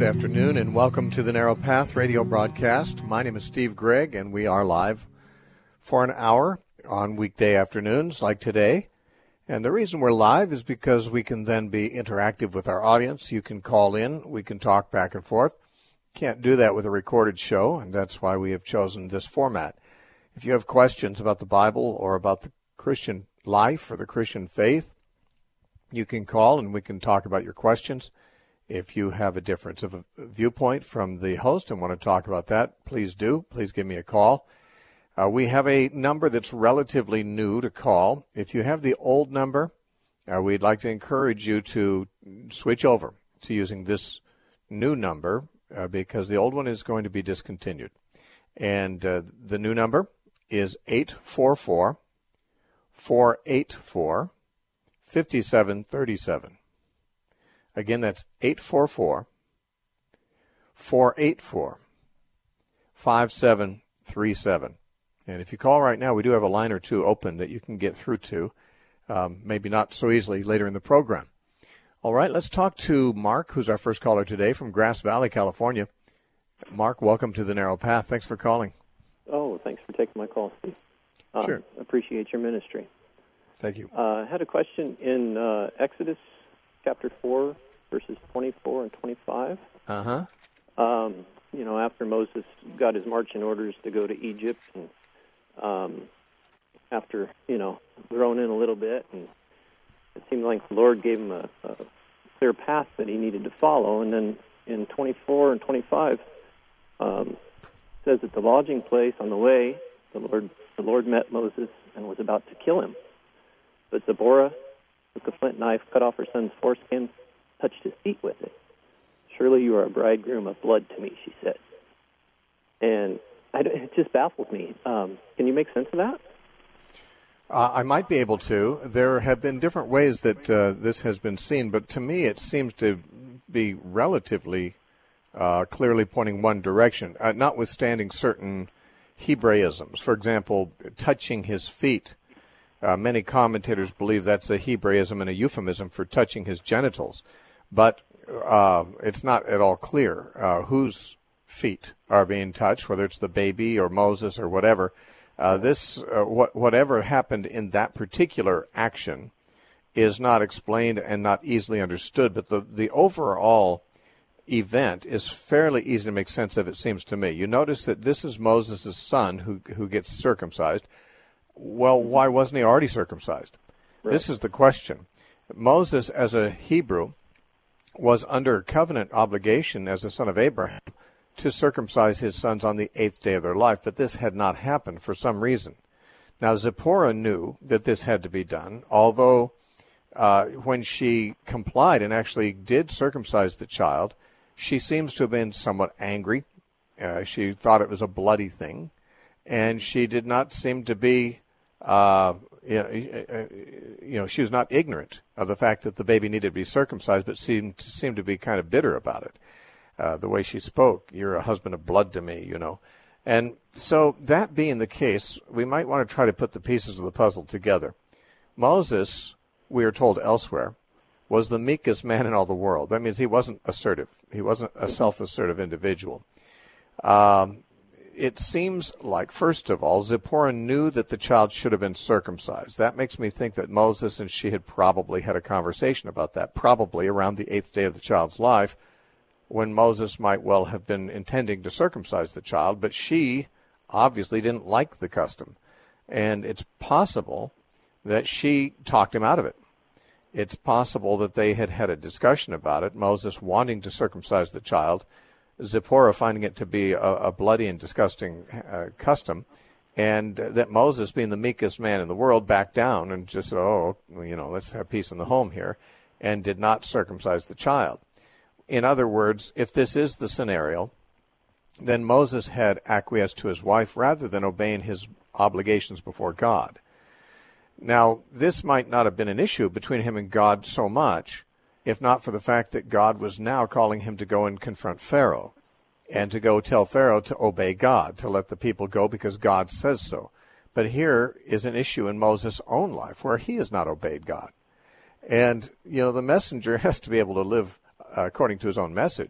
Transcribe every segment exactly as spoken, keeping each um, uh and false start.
afternoon, and welcome to the Narrow Path radio broadcast. My name is Steve Gregg, and we are live for an hour on weekday afternoons like today. And the reason we're live is because we can then be interactive with our audience. You can call in. We can talk back and forth. Can't do that with a recorded show, and that's why we have chosen this format. If you have questions about the Bible or about the Christian life or the Christian faith, you can call and we can talk about your questions. If you have a difference of a viewpoint from the host and want to talk about that, please do. Please give me a call. Uh, we have a number that's relatively new to call. If you have the old number, uh, we'd like to encourage you to switch over to using this new number uh, because the old one is going to be discontinued. And uh, the new number is eight four four, four eight four, five seven three seven. Again, that's eight four four, four eight four, five seven three seven. And if you call right now, we do have a line or two open that you can get through to, um, maybe not so easily later in the program. All right, let's talk to Mark, who's our first caller today from Grass Valley, California. Mark, welcome to the Narrow Path. Thanks for calling. Oh, thanks for taking my call, Steve. Um, sure. Appreciate your ministry. Thank you. Uh, I had a question in uh, Exodus chapter four, verses twenty-four and twenty-five. Uh-huh. Um, you know, after Moses got his marching orders to go to Egypt, and um, after, you know, grown in a little bit, and it seemed like the Lord gave him a, a clear path that he needed to follow. And then in twenty-four and twenty-five, um, it says at the lodging place on the way, the Lord, the Lord met Moses and was about to kill him. But Zipporah took a flint knife, cut off her son's foreskin, touched his feet with it. Surely you are a bridegroom of blood to me, she said. And I, it just baffles me. Um, can you make sense of that? Uh, I might be able to. There have been different ways that uh, this has been seen, but to me it seems to be relatively uh, clearly pointing one direction, uh, notwithstanding certain Hebraisms. For example, touching his feet. Uh, many commentators believe that's a Hebraism and a euphemism for touching his genitals. But uh, it's not at all clear uh, whose feet are being touched, whether it's the baby or Moses or whatever. Uh, this, uh, what, whatever happened in that particular action is not explained and not easily understood. But the, the overall event is fairly easy to make sense of, it seems to me. You notice that this is Moses' son who who gets circumcised. Well, why wasn't he already circumcised? Right. This is the question. Moses, as a Hebrew, was under covenant obligation as a son of Abraham to circumcise his sons on the eighth day of their life, but this had not happened for some reason. Now, Zipporah knew that this had to be done, although uh, when she complied and actually did circumcise the child, she seems to have been somewhat angry. Uh, she thought it was a bloody thing, and she did not seem to be Uh, you know, you know, she was not ignorant of the fact that the baby needed to be circumcised, but seemed to, seemed to be kind of bitter about it. Uh, the way she spoke, "You're a husband of blood to me," you know. And so that being the case, we might want to try to put the pieces of the puzzle together. Moses, we are told elsewhere, was the meekest man in all the world. That means he wasn't assertive. He wasn't a self-assertive individual. Um, It seems like, first of all, Zipporah knew that the child should have been circumcised. That makes me think that Moses and she had probably had a conversation about that, probably around the eighth day of the child's life, when Moses might well have been intending to circumcise the child, but she obviously didn't like the custom. And it's possible that she talked him out of it. It's possible that they had had a discussion about it, Moses wanting to circumcise the child, Zipporah finding it to be a, a bloody and disgusting uh, custom, and that Moses, being the meekest man in the world, backed down and just said, oh, you know, let's have peace in the home here, and did not circumcise the child. In other words, if this is the scenario, then Moses had acquiesced to his wife rather than obeying his obligations before God. Now, this might not have been an issue between him and God so much, if not for the fact that God was now calling him to go and confront Pharaoh and to go tell Pharaoh to obey God, to let the people go because God says so. But here is an issue in Moses' own life where he has not obeyed God. And, you know, the messenger has to be able to live uh, according to his own message.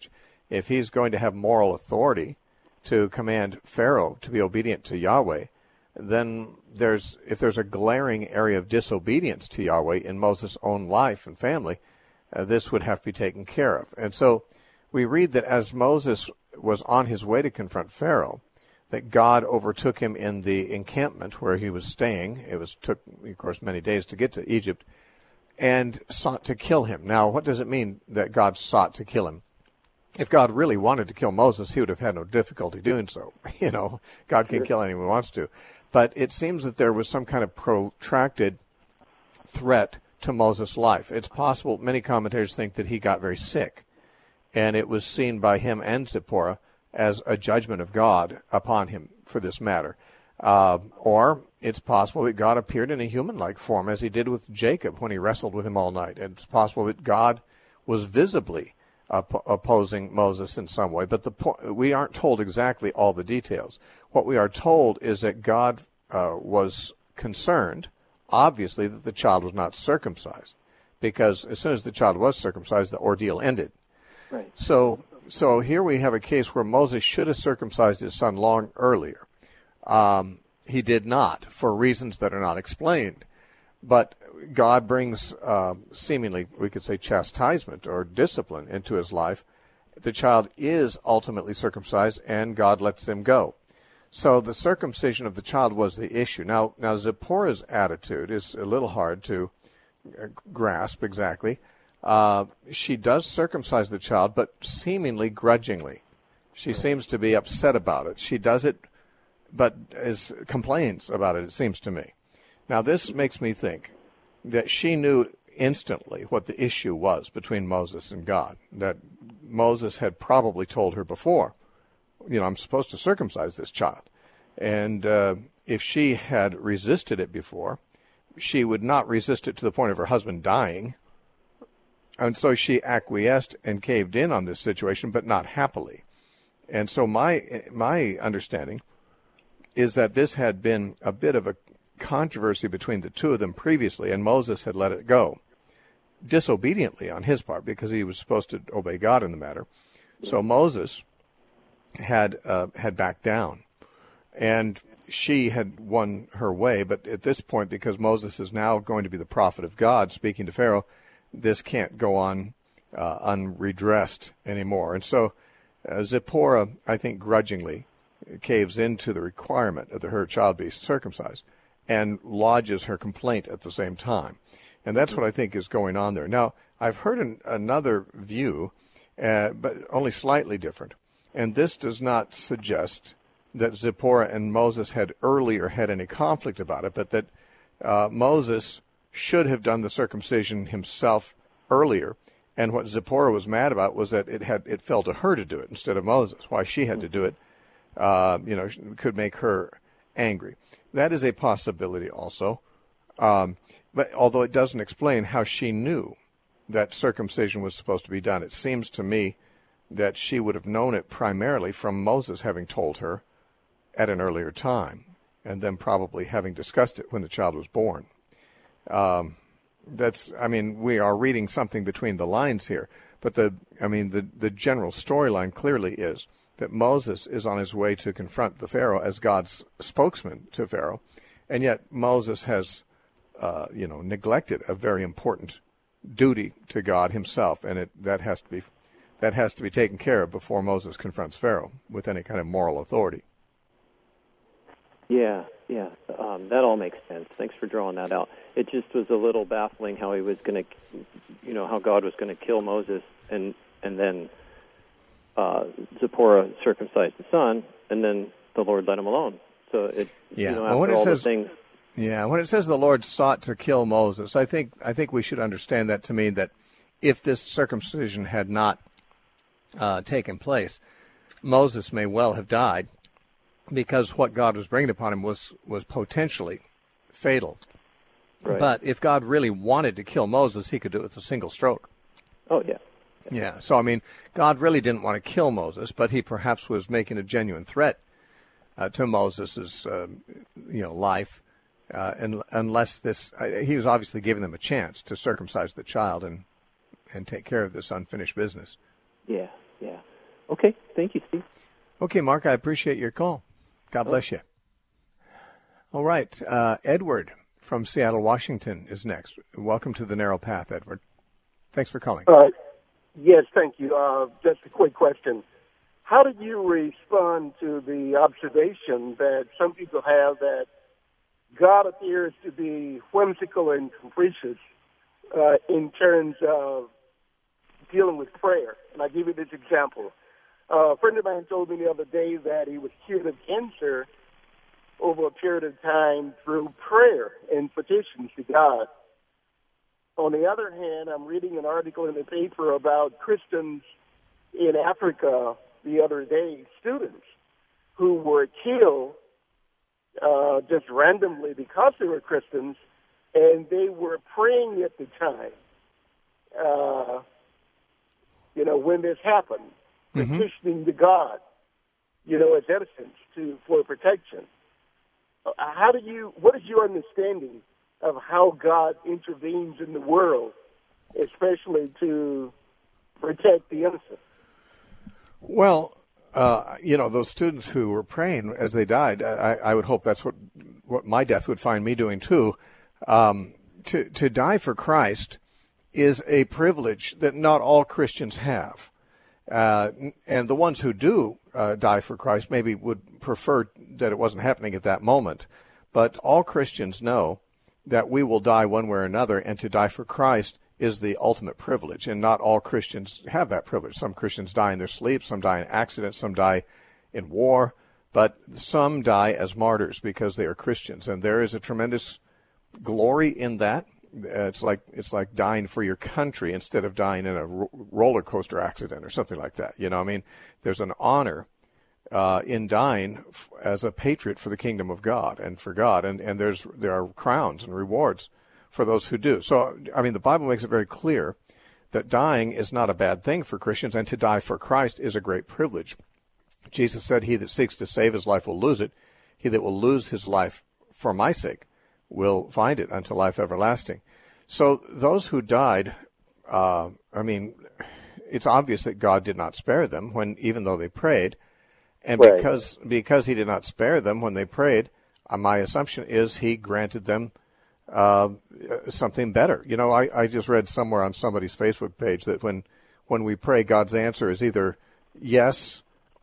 if he's going to have moral authority to command Pharaoh to be obedient to Yahweh, then there's if there's a glaring area of disobedience to Yahweh in Moses' own life and family, uh, this would have to be taken care of. And so we read that as Moses was on his way to confront Pharaoh, that God overtook him in the encampment where he was staying. It was took, of course, many days to get to Egypt, and sought to kill him. Now, what does it mean that God sought to kill him? If God really wanted to kill Moses, he would have had no difficulty doing so. You know, God can kill anyone he wants to. But it seems that there was some kind of protracted threat to Moses' life. It's possible, many commentators think that he got very sick, and it was seen by him and Zipporah as a judgment of God upon him for this matter. Uh, or it's possible that God appeared in a human-like form, as he did with Jacob when he wrestled with him all night. And it's possible that God was visibly op- opposing Moses in some way. But the po- we aren't told exactly all the details. What we are told is that God uh, was concerned, obviously, that the child was not circumcised, because as soon as the child was circumcised, the ordeal ended. Right. So, so here we have a case where Moses should have circumcised his son long earlier. Um, he did not, for reasons that are not explained. But God brings uh, seemingly, we could say, chastisement or discipline into his life. The child is ultimately circumcised, and God lets him go. So the circumcision of the child was the issue. Now, now Zipporah's attitude is a little hard to grasp exactly. Uh, she does circumcise the child, but seemingly grudgingly. She seems to be upset about it. She does it, but is complains about it, it seems to me. Now, this makes me think that she knew instantly what the issue was between Moses and God, that Moses had probably told her before, you know, I'm supposed to circumcise this child. And uh, if she had resisted it before, she would not resist it to the point of her husband dying. And so she acquiesced and caved in on this situation, but not happily. And so my my understanding is that this had been a bit of a controversy between the two of them previously, and Moses had let it go disobediently on his part because he was supposed to obey God in the matter. So Moses had uh, had backed down, and she had won her way. But at this point, because Moses is now going to be the prophet of God speaking to Pharaoh, this can't go on uh, unredressed anymore. And so uh, Zipporah, I think, grudgingly caves into the requirement that her child be circumcised and lodges her complaint at the same time. And that's what I think is going on there. Now, I've heard an, another view, uh, but only slightly different. And this does not suggest that Zipporah and Moses had earlier had any conflict about it, but that uh, Moses should have done the circumcision himself earlier. And what Zipporah was mad about was that it had it fell to her to do it instead of Moses. Why she had to do it, uh, you know, could make her angry. That is a possibility also. Um, but although it doesn't explain how she knew that circumcision was supposed to be done, it seems to me that she would have known it primarily from Moses having told her at an earlier time, and then probably having discussed it when the child was born. Um, that's, I mean, we are reading something between the lines here, but the, I mean, the, the general storyline clearly is that Moses is on his way to confront the Pharaoh as God's spokesman to Pharaoh, and yet Moses has, uh, you know, neglected a very important duty to God himself, and it that has to be that has to be taken care of before Moses confronts Pharaoh with any kind of moral authority. Yeah, yeah, um, that all makes sense. Thanks for drawing that out. It just was a little baffling how he was going to, you know, how God was going to kill Moses, and and then uh, Zipporah circumcised the son, and then the Lord let him alone. So it, yeah. you know, well, after when it all says, the things. Yeah, when it says the Lord sought to kill Moses, I think I think we should understand that to mean that if this circumcision had not uh, taken place, Moses may well have died, because what God was bringing upon him was, was potentially fatal. Right. But if God really wanted to kill Moses, he could do it with a single stroke. Oh, yeah. Yeah. yeah. So, I mean, God really didn't want to kill Moses, but he perhaps was making a genuine threat uh, to Moses' uh, you know, life, uh, and, unless this, uh, he was obviously giving them a chance to circumcise the child and, and take care of this unfinished business. Yeah, yeah. Okay. Thank you, Steve. Okay, Mark, I appreciate your call. God bless you. All right. Uh, Edward from Seattle, Washington is next. Welcome to the Narrow Path, Edward. Thanks for calling. Uh, yes, thank you. Uh, just a quick question. How do you respond to the observation that some people have that God appears to be whimsical and capricious uh, in terms of dealing with prayer? And I'll give you this example. Uh, a friend of mine told me the other day that he was cured of cancer over a period of time through prayer and petitions to God. On the other hand, I'm reading an article in the paper about Christians in Africa the other day, students who were killed uh, just randomly because they were Christians, and they were praying at the time, uh, you know, when this happened, mm-hmm. petitioning to God, you know, as innocence to for protection. Uh, how do you? What is your understanding of how God intervenes in the world, especially to protect the innocent? Well, uh, you know, those students who were praying as they died, I, I would hope that's what what my death would find me doing too. Um, to to die for Christ is a privilege that not all Christians have. Uh, and the ones who do uh, die for Christ maybe would prefer that it wasn't happening at that moment. But all Christians know that we will die one way or another, and to die for Christ is the ultimate privilege. And not all Christians have that privilege. Some Christians die in their sleep, some die in accidents, some die in war, but some die as martyrs because they are Christians. And there is a tremendous glory in that. Uh, it's like it's like dying for your country instead of dying in a ro- roller coaster accident or something like that. You know, I mean, there's an honor uh, in dying f- as a patriot for the kingdom of God and for God, and and there's there are crowns and rewards for those who do. So, I mean, the Bible makes it very clear that dying is not a bad thing for Christians, and to die for Christ is a great privilege. Jesus said, "He that seeks to save his life will lose it. He that will lose his life for my sake will find it unto life everlasting." So those who died, uh, I mean, it's obvious that God did not spare them when, even though they prayed, and right. because because He did not spare them when they prayed, uh, my assumption is He granted them uh, something better. You know, I, I just read somewhere on somebody's Facebook page that when when we pray, God's answer is either yes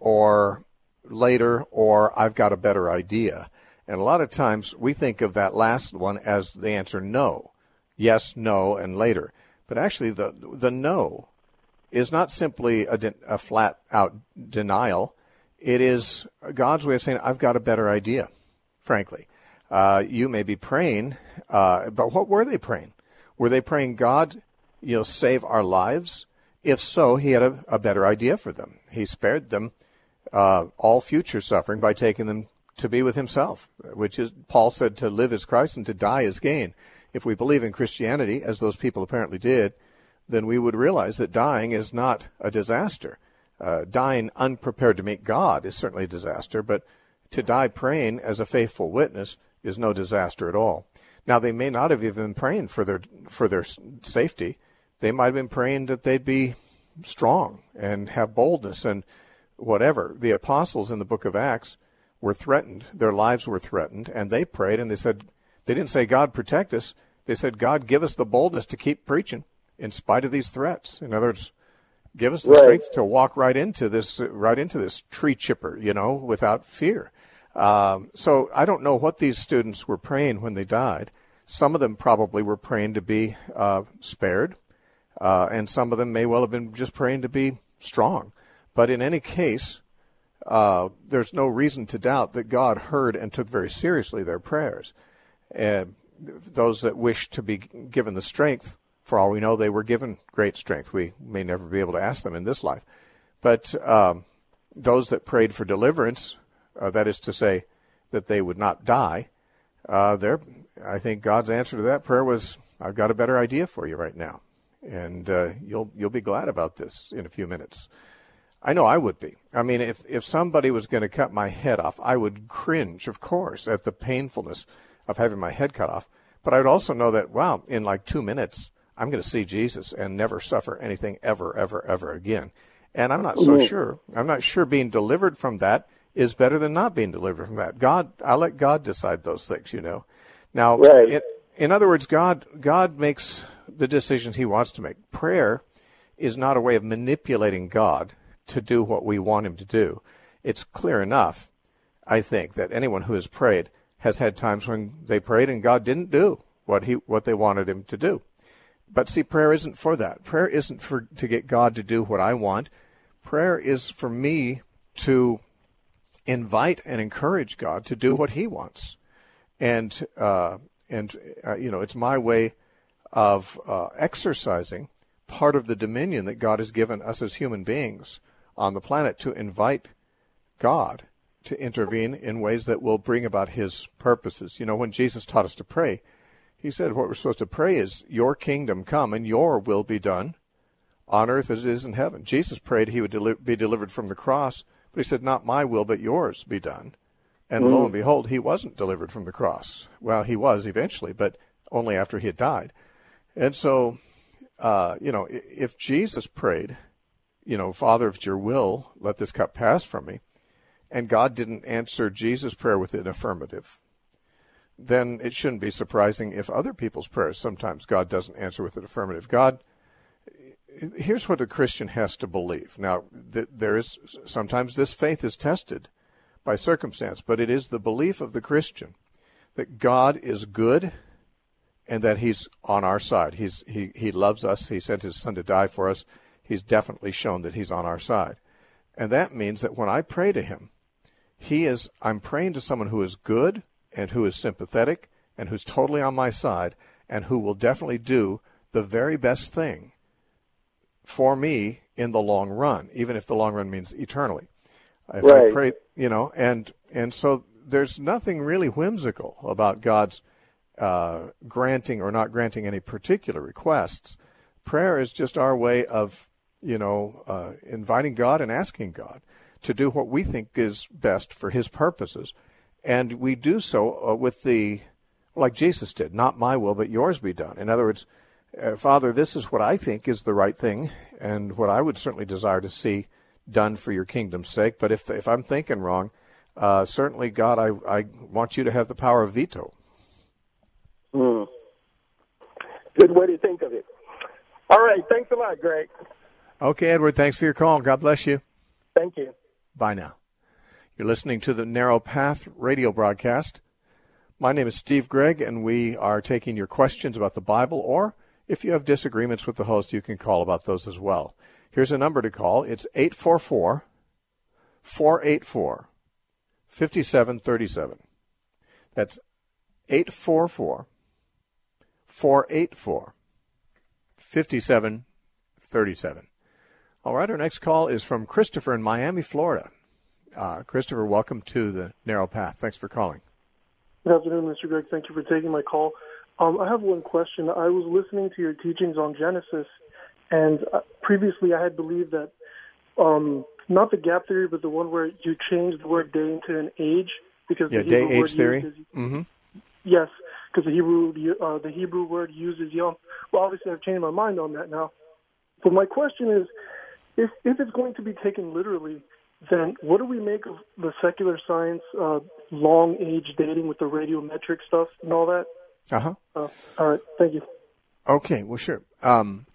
or later or I've got a better idea. And a lot of times we think of that last one as the answer no. Yes, no, and later. But actually the the no is not simply a, de- a flat-out denial. It is God's way of saying, I've got a better idea, frankly. Uh, you may be praying, uh, but what were they praying? Were they praying, God, you know, save our lives? If so, He had a, a better idea for them. He spared them uh, all future suffering by taking them to be with Himself, which is, Paul said, to live is Christ and to die is gain. If we believe in Christianity, as those people apparently did, then we would realize that dying is not a disaster. Uh, dying unprepared to meet God is certainly a disaster, but to die praying as a faithful witness is no disaster at all. Now, they may not have even been praying for their for their safety. They might have been praying that they'd be strong and have boldness and whatever. The apostles in the book of Acts were threatened. Their lives were threatened, and they prayed, and they said, they didn't say, God, protect us. They said, God, give us the boldness to keep preaching in spite of these threats. In other words, give us the right. strength to walk right into this, right into this tree chipper, you know, without fear. Um, so I don't know what these students were praying when they died. Some of them probably were praying to be uh, spared, uh, and some of them may well have been just praying to be strong. But in any case, uh, there's no reason to doubt that God heard and took very seriously their prayers. And those that wish to be given the strength, for all we know, they were given great strength. We may never be able to ask them in this life. But um, those that prayed for deliverance, uh, that is to say, that they would not die, uh, there, I think God's answer to that prayer was, I've got a better idea for you right now. And uh, you'll you'll be glad about this in a few minutes. I know I would be. I mean, if, if somebody was going to cut my head off, I would cringe, of course, at the painfulness of having my head cut off. But I would also know that, wow, in like two minutes, I'm going to see Jesus and never suffer anything ever, ever, ever again. And I'm not so sure. I'm not sure being delivered from that is better than not being delivered from that. God, I let God decide those things, you know. Now, right. in, in other words, God, God makes the decisions he wants to make. Prayer is not a way of manipulating God to do what we want him to do. It's clear enough, I think, that anyone who has prayed has had times when they prayed and God didn't do what he what they wanted him to do. But see, prayer isn't for that. Prayer isn't for to get God to do what I want. Prayer is for me to invite and encourage God to do what he wants. And, uh, and uh, you know, it's my way of uh, exercising part of the dominion that God has given us as human beings on the planet to invite God to intervene in ways that will bring about his purposes. You know, when Jesus taught us to pray, he said what we're supposed to pray is, your kingdom come and your will be done on earth as it is in heaven. Jesus prayed he would deli- be delivered from the cross, but he said, not my will, but yours be done. And mm. lo and behold, he wasn't delivered from the cross. Well, he was eventually, but only after he had died. And so, uh, you know, if Jesus prayed, you know, Father, if it's your will, let this cup pass from me, and God didn't answer Jesus' prayer with an affirmative, then it shouldn't be surprising if other people's prayers sometimes God doesn't answer with an affirmative. God, here's what a Christian has to believe. Now, th- there is sometimes this faith is tested by circumstance, but it is the belief of the Christian that God is good and that he's on our side. He's he he loves us. He sent his son to die for us. He's definitely shown that he's on our side. And that means that when I pray to him, he is I'm praying to someone who is good and who is sympathetic and who's totally on my side and who will definitely do the very best thing for me in the long run, even if the long run means eternally. If right. I pray, you know, and and so there's nothing really whimsical about God's uh, granting or not granting any particular requests. Prayer is just our way of, you know, uh, inviting God and asking God to do what we think is best for his purposes. And we do so uh, with the, like Jesus did, not my will, but yours be done. In other words, uh, Father, this is what I think is the right thing and what I would certainly desire to see done for your kingdom's sake. But if if I'm thinking wrong, uh, certainly, God, I, I want you to have the power of veto. Mm. Good way to think of it. All right. Thanks a lot, Greg. Okay, Edward. Thanks for your call. God bless you. Thank you. Bye now. You're listening to the Narrow Path radio broadcast. My name is Steve Gregg, and we are taking your questions about the Bible, or if you have disagreements with the host, you can call about those as well. Here's a number to call. It's eight four four, four eight four, five seven three seven. That's eight four four, four eight four, five seven three seven. All right, our next call is from Christopher in Miami, Florida. Uh, Christopher, welcome to the Narrow Path. Thanks for calling. Good afternoon, Mister Gregg. Thank you for taking my call. Um, I have one question. I was listening to your teachings on Genesis, and uh, previously I had believed that, um, not the gap theory, but the one where you change the word day into an age. Because yeah, the Hebrew day-age word theory? Is, mm-hmm. Yes, because the Hebrew, uh, the Hebrew word uses young. Well, obviously I've changed my mind on that now. But my question is, if, if it's going to be taken literally, then what do we make of the secular science, uh, long age dating with the radiometric stuff and all that? Uh-huh. Uh, all right. Thank you. Okay. Well, sure. Um,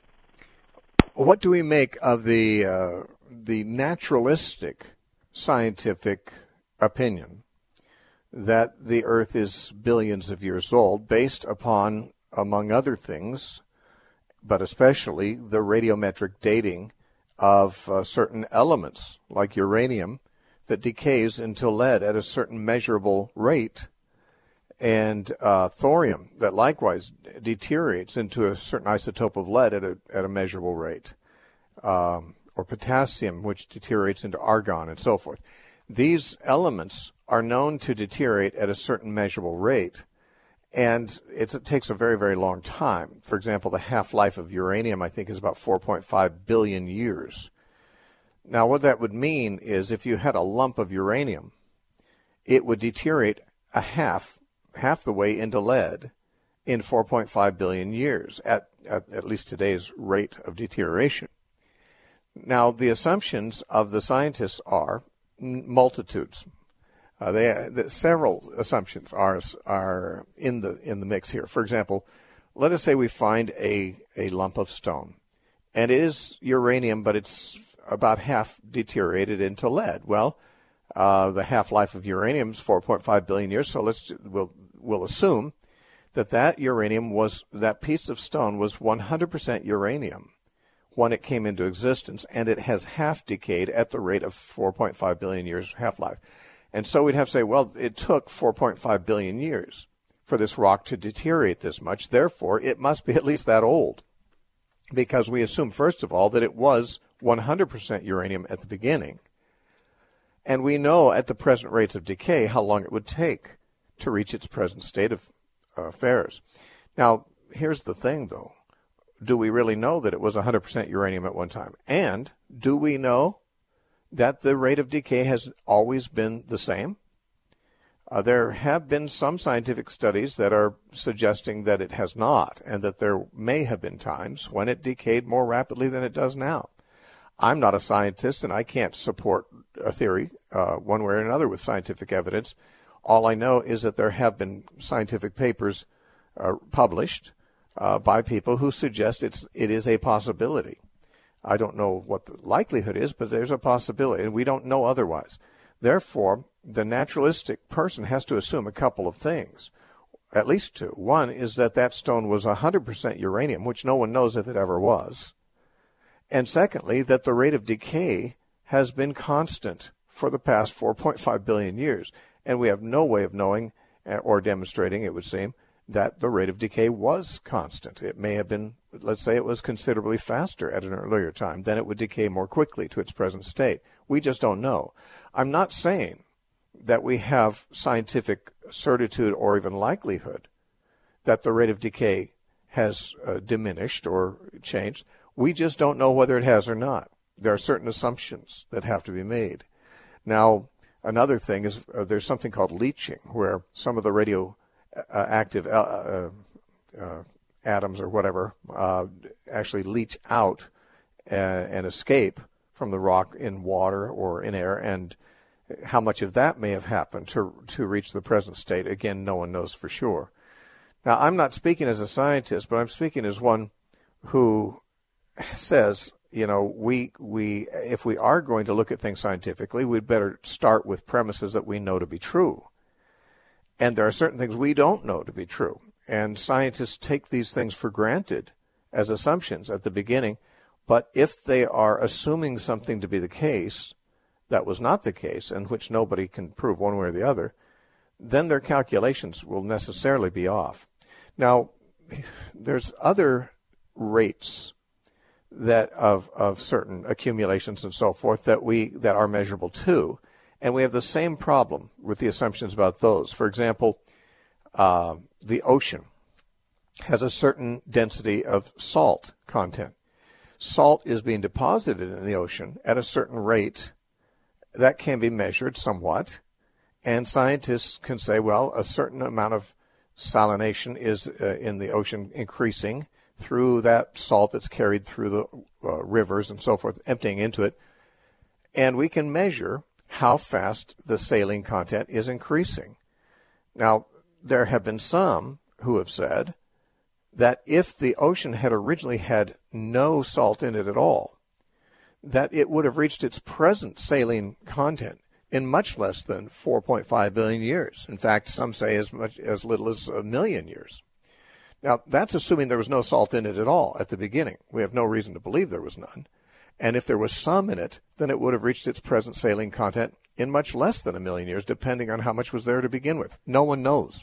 what do we make of the uh, the naturalistic scientific opinion that the Earth is billions of years old, based upon, among other things, but especially the radiometric dating of uh, certain elements, like uranium, that decays into lead at a certain measurable rate, and uh, thorium, that likewise deteriorates into a certain isotope of lead at a, at a measurable rate, um, or potassium, which deteriorates into argon, and so forth. These elements are known to deteriorate at a certain measurable rate, and it's, it takes a very, very long time. For example, the half-life of uranium, I think, is about four point five billion years. Now, what that would mean is if you had a lump of uranium, it would deteriorate a half, half the way into lead in four point five billion years, at, at, at least today's rate of deterioration. Now, the assumptions of the scientists are multitudes. Uh, they, the, several assumptions are are in the in the mix here. For example, let us say we find a, a lump of stone, and it is uranium, but it's about half deteriorated into lead. Well, uh, the half-life of uranium is four point five billion years, so let's we'll we'll assume that that uranium was that piece of stone was one hundred percent uranium when it came into existence, and it has half decayed at the rate of four point five billion years half-life. And so we'd have to say, well, it took four point five billion years for this rock to deteriorate this much. Therefore, it must be at least that old, because we assume, first of all, that it was one hundred percent uranium at the beginning. And we know at the present rates of decay how long it would take to reach its present state of uh, affairs. Now, here's the thing, though. Do we really know that it was one hundred percent uranium at one time? And do we know that the rate of decay has always been the same? Uh, there have been some scientific studies that are suggesting that it has not, and that there may have been times when it decayed more rapidly than it does now. I'm not a scientist, and I can't support a theory uh, one way or another with scientific evidence. All I know is that there have been scientific papers uh, published uh, by people who suggest it's it is a possibility. I don't know what the likelihood is, but there's a possibility, and we don't know otherwise. Therefore, the naturalistic person has to assume a couple of things, at least two. One is that that stone was one hundred percent uranium, which no one knows if it ever was. And secondly, that the rate of decay has been constant for the past four point five billion years, and we have no way of knowing or demonstrating, it would seem, that the rate of decay was constant. It may have been, let's say it was considerably faster at an earlier time, then it would decay more quickly to its present state. We just don't know. I'm not saying that we have scientific certitude or even likelihood that the rate of decay has uh, diminished or changed. We just don't know whether it has or not. There are certain assumptions that have to be made. Now, another thing is uh, there's something called leaching, where some of the radio Uh, active uh, uh, atoms or whatever uh, actually leach out uh, and escape from the rock in water or in air, and how much of that may have happened to to reach the present state, again, no one knows for sure. Now, I'm not speaking as a scientist, but I'm speaking as one who says, you know, we we if we are going to look at things scientifically, we'd better start with premises that we know to be true. And there are certain things we don't know to be true. And scientists take these things for granted as assumptions at the beginning. But if they are assuming something to be the case that was not the case, and which nobody can prove one way or the other, then their calculations will necessarily be off. Now, there's other rates that of of certain accumulations and so forth that we that are measurable too. And we have the same problem with the assumptions about those. For example, uh, the ocean has a certain density of salt content. Salt is being deposited in the ocean at a certain rate that can be measured somewhat. And scientists can say, well, a certain amount of salination is uh, in the ocean increasing through that salt that's carried through the uh, rivers and so forth, emptying into it. And we can measure how fast the saline content is increasing. Now, there have been some who have said that if the ocean had originally had no salt in it at all, that it would have reached its present saline content in much less than four point five billion years. In fact, some say as much as little as a million years. Now, that's assuming there was no salt in it at all at the beginning. We have no reason to believe there was none. And if there was some in it, then it would have reached its present saline content in much less than a million years, depending on how much was there to begin with. No one knows.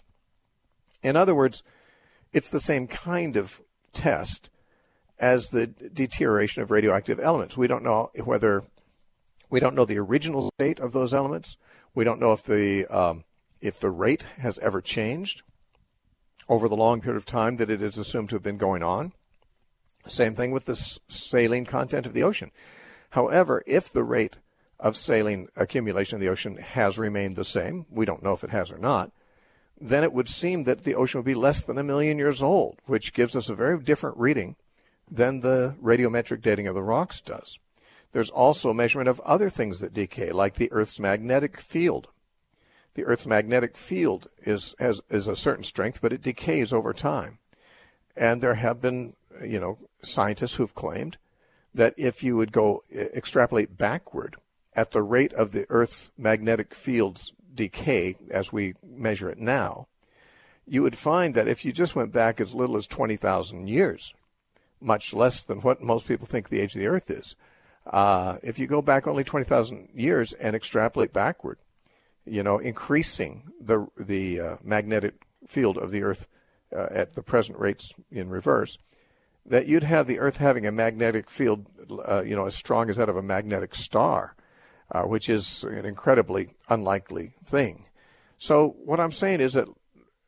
In other words, it's the same kind of test as the deterioration of radioactive elements. We don't know whether, we don't know the original state of those elements. We don't know if the um, if the rate has ever changed over the long period of time that it is assumed to have been going on. Same thing with the saline content of the ocean. However, if the rate of saline accumulation in the ocean has remained the same, we don't know if it has or not, then it would seem that the ocean would be less than a million years old, which gives us a very different reading than the radiometric dating of the rocks does. there's also a measurement of other things that decay, like the Earth's magnetic field. The Earth's magnetic field is has is a certain strength, but it decays over time. And there have been, you know, scientists who've claimed that if you would go extrapolate backward at the rate of the Earth's magnetic field's decay as we measure it now, you would find that if you just went back as little as twenty thousand years, much less than what most people think the age of the Earth is, uh, if you go back only twenty thousand years and extrapolate backward, you know, increasing the the uh, magnetic field of the Earth uh, at the present rates in reverse, that you'd have the Earth having a magnetic field, uh, you know, as strong as that of a magnetic star, uh, which is an incredibly unlikely thing. So what I'm saying is that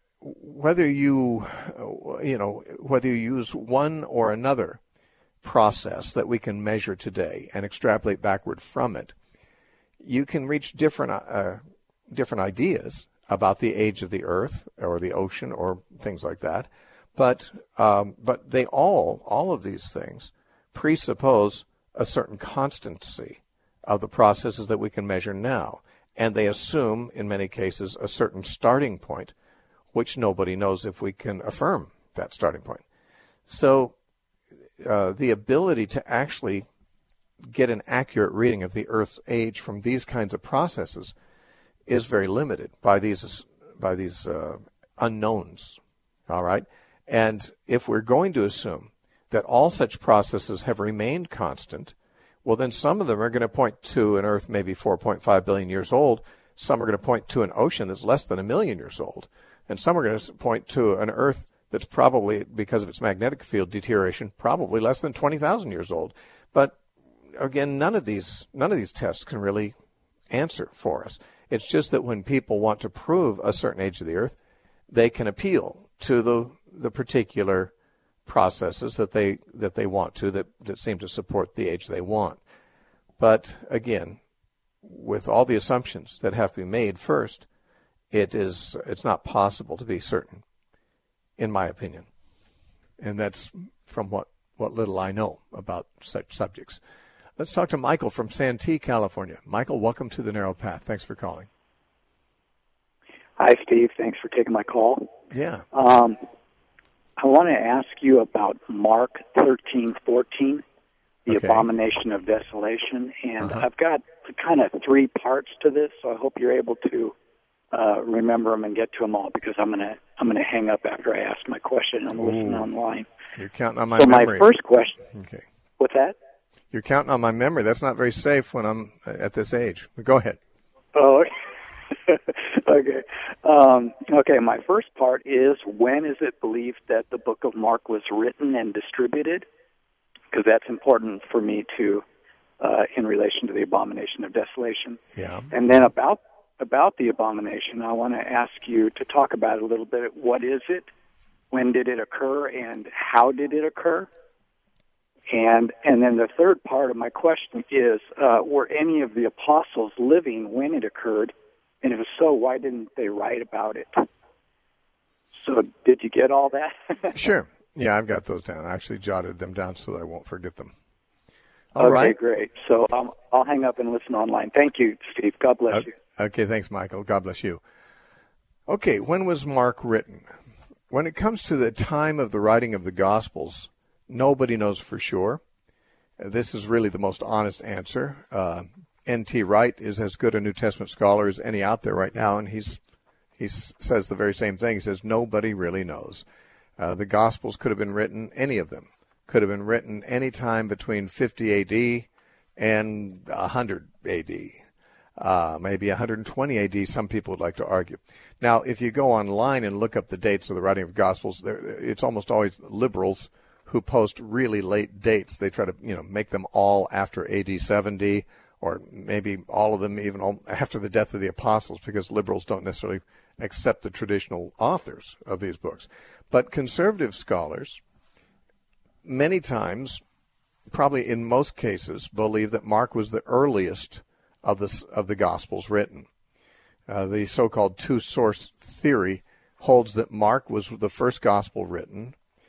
whether you, you know, whether you use one or another process that we can measure today and extrapolate backward from it, you can reach different uh, different ideas about the age of the Earth or the ocean or things like that. But um, but they all, all of these things presuppose a certain constancy of the processes that we can measure now. And they assume, in many cases, a certain starting point, which nobody knows if we can affirm that starting point. So uh, the ability to actually get an accurate reading of the Earth's age from these kinds of processes is very limited by these by these uh, unknowns. All right? And if we're going to assume that all such processes have remained constant, well, then some of them are going to point to an Earth maybe four point five billion years old. Some are going to point to an ocean that's less than a million years old. And some are going to point to an Earth that's probably, because of its magnetic field deterioration, probably less than twenty thousand years old. But again, none of these none of these tests can really answer for us. It's just that when people want to prove a certain age of the Earth, they can appeal to the the particular processes that they that they want to, that, that seem to support the age they want. But again, with all the assumptions that have to be made first, it is it's not possible to be certain, in my opinion. And that's from what, what little I know about such subjects. Let's talk to Michael from Santee, California. Michael, welcome to The Narrow Path. Thanks for calling. Hi, Steve. Thanks for taking my call. Yeah. Um, I want to ask you about Mark thirteen fourteen, the okay. abomination of desolation. And uh-huh. I've got kind of three parts to this, so I hope you're able to uh, remember them and get to them all, because I'm going to I'm going to hang up after I ask my question. I'm listening online. You're counting on my so memory. So my first question. Okay. What's that? You're counting on my memory. That's not very safe when I'm at this age. But go ahead. Oh, okay. Um, okay, my first part is, when is it believed that the book of Mark was written and distributed? Because that's important for me to, uh, in relation to the abomination of desolation. Yeah. And then about about the abomination, I want to ask you to talk about it a little bit. What is it? When did it occur? And how did it occur? And and then the third part of my question is, uh, were any of the apostles living when it occurred? And if so, why didn't they write about it? So did you get all that? Sure. Yeah, I've got those down. I actually jotted them down so that I won't forget them. All okay, right. great. So um, I'll hang up and listen online. Thank you, Steve. God bless okay. you. Okay, thanks, Michael. God bless you. Okay, when was Mark written? When it comes to the time of the writing of the Gospels, nobody knows for sure. This is really the most honest answer. Uh, N T Wright is as good a New Testament scholar as any out there right now, and he's he says the very same thing. He says nobody really knows. Uh, the Gospels could have been written, any of them, could have been written any time between fifty A D and one hundred A D, uh, maybe one hundred twenty A D, some people would like to argue. Now, if you go online and look up the dates of the writing of Gospels, it's almost always liberals who post really late dates. They try to, you know, make them all after A D seventy, or maybe all of them even after the death of the apostles, because liberals don't necessarily accept the traditional authors of these books. But conservative scholars, many times, probably in most cases, believe that Mark was the earliest of the, of the Gospels written. Uh, the so-called two-source theory holds that Mark was the first Gospel written,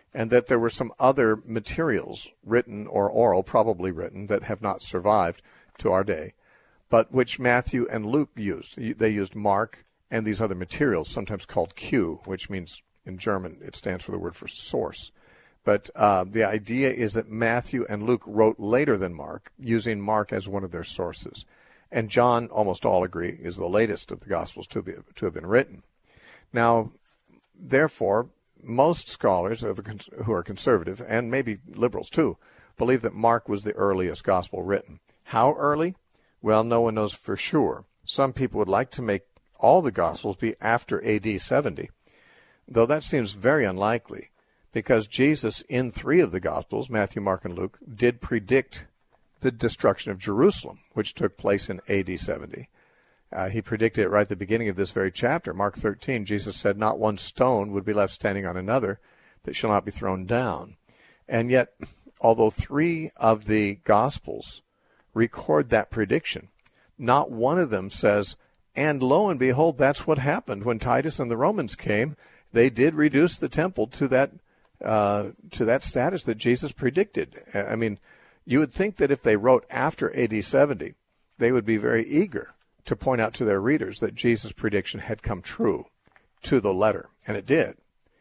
and that there were some other materials, written or oral, probably written, that have not survived to our day, but which Matthew and Luke used. They used Mark and these other materials, sometimes called Q, which means in German it stands for the word for source. But uh, the idea is that Matthew and Luke wrote later than Mark, using Mark as one of their sources. And John, almost all agree, is the latest of the Gospels to, be, to have been written. Now, therefore, most scholars who are conservative, and maybe liberals too, believe that Mark was the earliest Gospel written. How early? Well, no one knows for sure. Some people would like to make all the Gospels be after A D seventy, though that seems very unlikely, because Jesus, in three of the Gospels, Matthew, Mark, and Luke, did predict the destruction of Jerusalem, which took place in A D seventy. Uh, he predicted it right at the beginning of this very chapter. Mark thirteen, Jesus said, "Not one stone would be left standing on another that shall not be thrown down." And yet, although three of the Gospels record that prediction, not one of them says, and lo and behold, that's what happened when Titus and the Romans came. They did reduce the temple to that uh, to that status that Jesus predicted. I mean, you would think that if they wrote after A D seventy, they would be very eager to point out to their readers that Jesus' prediction had come true to the letter, and it did.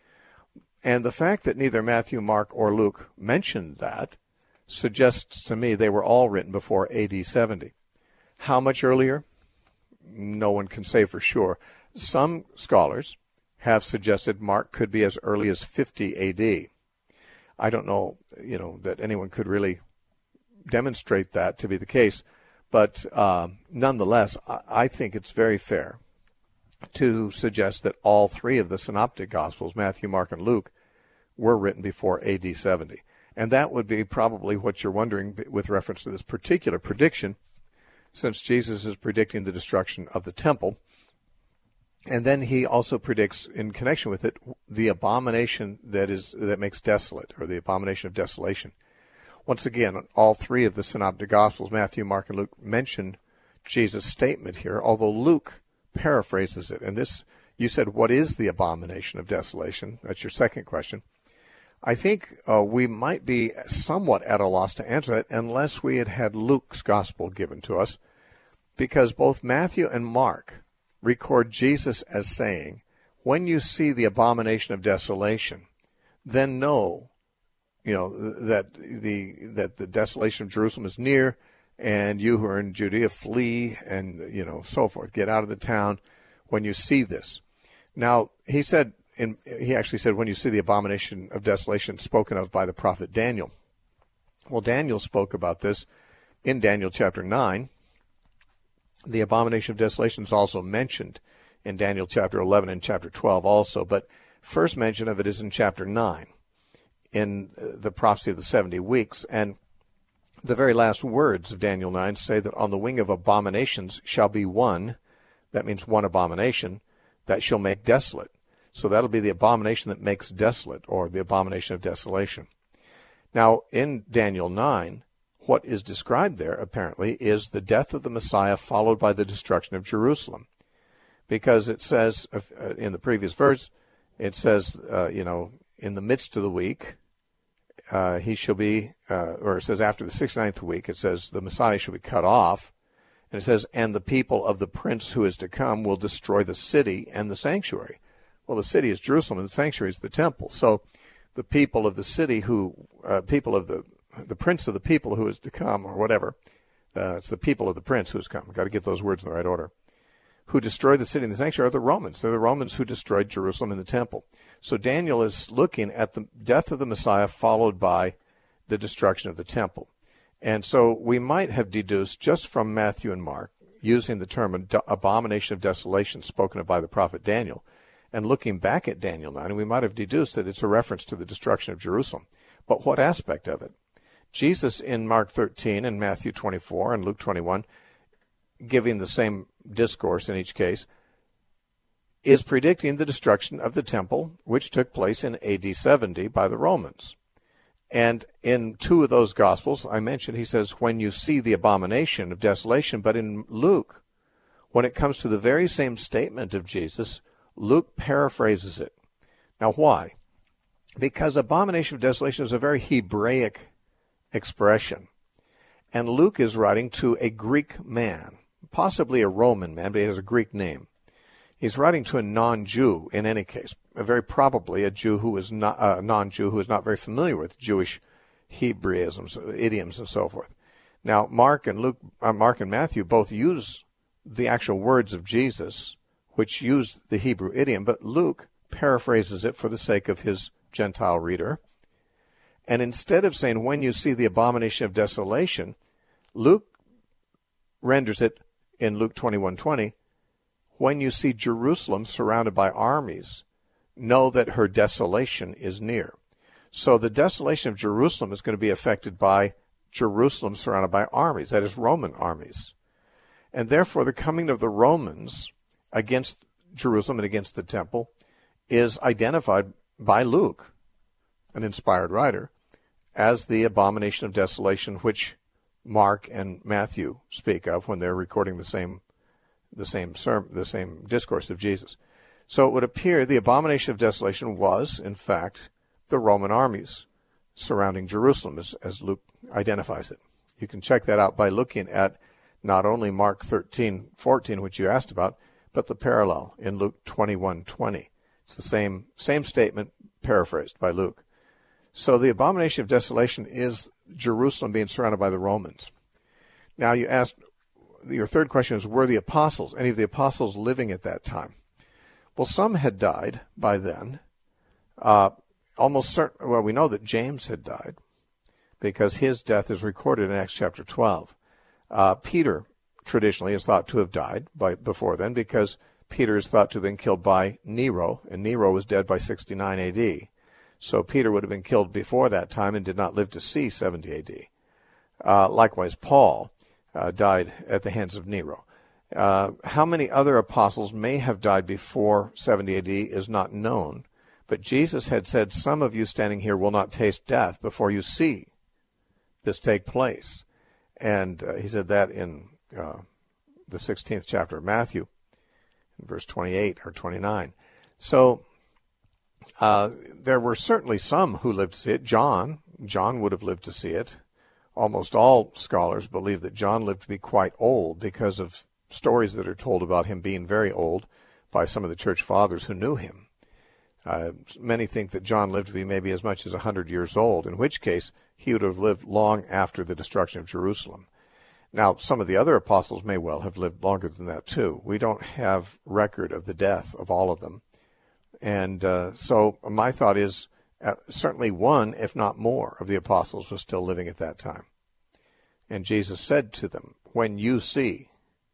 And the fact that neither Matthew, Mark, or Luke mentioned that suggests to me they were all written before A D seventy. How much earlier? No one can say for sure. Some scholars have suggested Mark could be as early as fifty A D. I don't know, you know, that anyone could really demonstrate that to be the case, but uh, nonetheless, I, I think it's very fair to suggest that all three of the synoptic Gospels, Matthew, Mark, and Luke, were written before A D seventy. And that would be probably what you're wondering with reference to this particular prediction, since Jesus is predicting the destruction of the temple. And then he also predicts, in connection with it, the abomination that is that makes desolate, or the abomination of desolation. Once again, all three of the synoptic Gospels, Matthew, Mark, and Luke, mention Jesus' statement here, although Luke paraphrases it. And this, you said, what is the abomination of desolation? That's your second question. I think uh, we might be somewhat at a loss to answer that unless we had had Luke's Gospel given to us, because both Matthew and Mark record Jesus as saying, when you see the abomination of desolation, then know, you know, that the that the desolation of Jerusalem is near, and you who are in Judea flee, and, you know, so forth. Get out of the town when you see this. Now, he said, in, he actually said, when you see the abomination of desolation spoken of by the prophet Daniel. Well, Daniel spoke about this in Daniel chapter nine. The abomination of desolation is also mentioned in Daniel chapter eleven and chapter twelve also, but first mention of it is in chapter nine, in the prophecy of the seventy weeks. And the very last words of Daniel nine say that on the wing of abominations shall be one, that means one abomination, that shall make desolate. So that'll be the abomination that makes desolate, or the abomination of desolation. Now, in Daniel nine, what is described there, apparently, is the death of the Messiah followed by the destruction of Jerusalem. Because it says, uh, in the previous verse, it says, uh, you know, in the midst of the week, uh, he shall be, uh, or it says after the sixty-ninth week, it says the Messiah shall be cut off. And it says, and the people of the prince who is to come will destroy the city and the sanctuary. Well, the city is Jerusalem, and the sanctuary is the temple. So the people of the city who, uh, people of the, the prince of the people who is to come, or whatever, uh, it's the people of the prince who has come. We've got to get those words in the right order. Who destroyed the city and the sanctuary are the Romans. They're the Romans who destroyed Jerusalem and the temple. So Daniel is looking at the death of the Messiah followed by the destruction of the temple. And so we might have deduced just from Matthew and Mark, using the term abomination of desolation spoken of by the prophet Daniel, and looking back at Daniel nine, we might have deduced that it's a reference to the destruction of Jerusalem. But what aspect of it? Jesus in Mark thirteen and Matthew twenty-four and Luke twenty-one, giving the same discourse in each case, is predicting the destruction of the temple, which took place in A D seventy by the Romans. And in two of those Gospels I mentioned, he says, when you see the abomination of desolation. But in Luke, when it comes to the very same statement of Jesus, Luke paraphrases it. Now, why? because abomination of desolation is a very Hebraic expression. And Luke is writing to a Greek man, possibly a Roman man, but he has a Greek name. He's writing to a non-Jew in any case, very probably a Jew who is not a non-Jew who is not very familiar with Jewish Hebraisms, idioms, and so forth. Now, Mark and Luke, uh, Mark and Matthew both use the actual words of Jesus, which use the Hebrew idiom, but Luke paraphrases it for the sake of his Gentile reader. And instead of saying, when you see the abomination of desolation, Luke renders it in Luke twenty-one twenty, when you see Jerusalem surrounded by armies, know that her desolation is near. So the desolation of Jerusalem is going to be affected by Jerusalem surrounded by armies, that is, Roman armies. And therefore, the coming of the Romans against Jerusalem and against the temple is identified by Luke, an inspired writer, as the abomination of desolation which Mark and Matthew speak of when they're recording the same the same sermon, the same discourse of Jesus. So it would appear the abomination of desolation was, in fact, the Roman armies surrounding Jerusalem, as, as Luke identifies it. You can check that out by looking at not only Mark thirteen fourteen, which you asked about, but the parallel in Luke twenty-one twenty. It's the same same statement paraphrased by Luke. So the abomination of desolation is Jerusalem being surrounded by the Romans. Now you asked, your third question is, were the apostles, any of the apostles living at that time? Well, some had died by then. Uh, almost certain, well, we know that James had died because his death is recorded in Acts chapter twelve. Uh, Peter traditionally is thought to have died by before then because Peter is thought to have been killed by Nero, and Nero was dead by sixty-nine A D. So Peter would have been killed before that time and did not live to see seventy A D. Uh, likewise, Paul uh, died at the hands of Nero. Uh, how many other apostles may have died before seventy A D is not known, but Jesus had said, some of you standing here will not taste death before you see this take place. And uh, he said that in uh, the sixteenth chapter of Matthew, in verse twenty-eight or twenty-nine. So uh, there were certainly some who lived to see it. John, John would have lived to see it. Almost all scholars believe that John lived to be quite old because of stories that are told about him being very old by some of the church fathers who knew him. Uh, many think that John lived to be maybe as much as one hundred years old, in which case he would have lived long after the destruction of Jerusalem. Now, some of the other apostles may well have lived longer than that, too. We don't have record of the death of all of them. And uh, so my thought is uh, certainly one, if not more, of the apostles was still living at that time. And Jesus said to them, when you see,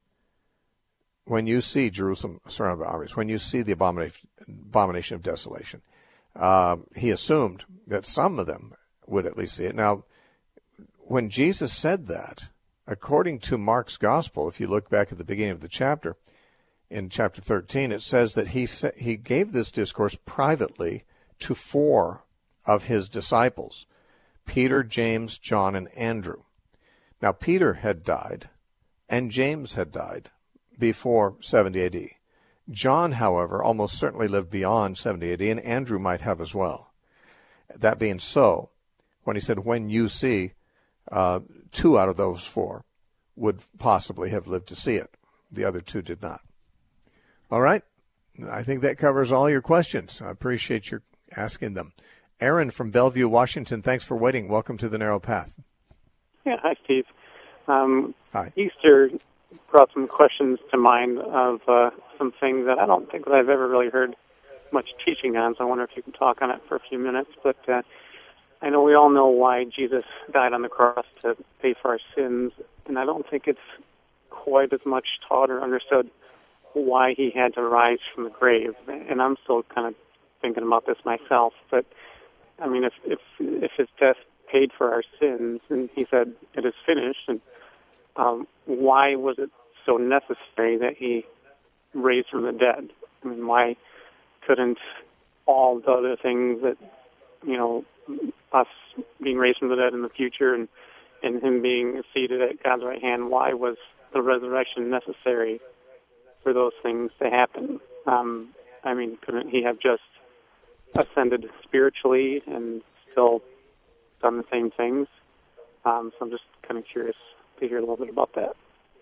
when you see Jerusalem surrounded by armies, when you see the abomination, abomination of desolation, uh, he assumed that some of them would at least see it. Now, when Jesus said that, according to Mark's gospel, if you look back at the beginning of the chapter, in chapter thirteen, it says that he sa- he gave this discourse privately to four of his disciples, Peter, James, John, and Andrew. Now, Peter had died, and James had died before seventy A D. John, however, almost certainly lived beyond seventy A D, and Andrew might have as well. That being so, when he said, when you see, uh, two out of those four would possibly have lived to see it. The other two did not. All right. I think that covers all your questions. I appreciate your asking them. Aaron from Bellevue, Washington, thanks for waiting. Welcome to The Narrow Path. Yeah, hi, Steve. Um, hi. Easter brought some questions to mind of uh, some things that I don't think that I've ever really heard much teaching on, so I wonder if you can talk on it for a few minutes. But uh, I know we all know why Jesus died on the cross, to pay for our sins, and I don't think it's quite as much taught or understood why he had to rise from the grave. And I'm still kind of thinking about this myself. But, I mean, if if, if his death paid for our sins, and he said, it is finished, and um, why was it so necessary that he raised from the dead? I mean, why couldn't all the other things that, you know, us being raised from the dead in the future and, and him being seated at God's right hand, why was the resurrection necessary for those things to happen? Um, I mean, couldn't he have just ascended spiritually and still done the same things. Um, so I'm just kind of curious to hear a little bit about that.